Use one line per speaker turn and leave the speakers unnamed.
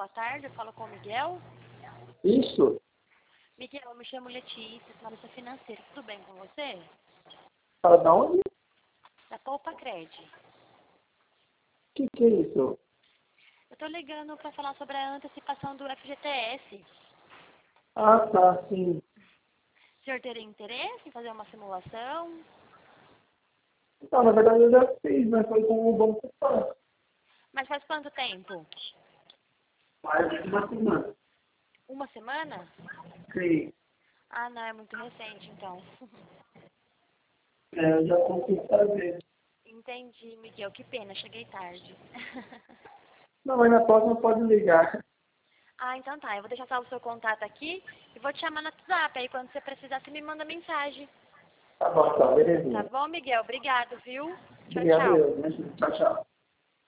boa tarde, eu falo com o Miguel.
Isso?
Miguel, eu me chamo Letícia, sou analista financeira, tudo bem com você?
Fala de onde?
Da Poupa Cred.
O que é isso?
Eu tô ligando para falar sobre a antecipação do FGTS.
Ah, tá, sim.
O senhor teria interesse em fazer uma simulação?
Não, na verdade eu já fiz, mas foi com o Banco Pan.
Mas faz quanto tempo?
Faz uma semana.
Uma semana?
Sim.
Ah, não, é muito recente, então.
Eu já consigo fazer.
Entendi, Miguel, que pena, cheguei tarde.
Não, mas na próxima pode ligar.
Ah, então tá, eu vou deixar salvo o seu contato aqui e vou te chamar no WhatsApp, aí quando você precisar você me manda mensagem.
Tá bom, então,
Tá
belezinha.
bom, Miguel? Obrigado, viu? Tchau,
Obrigado,
tchau.
eu. Tchau, tchau.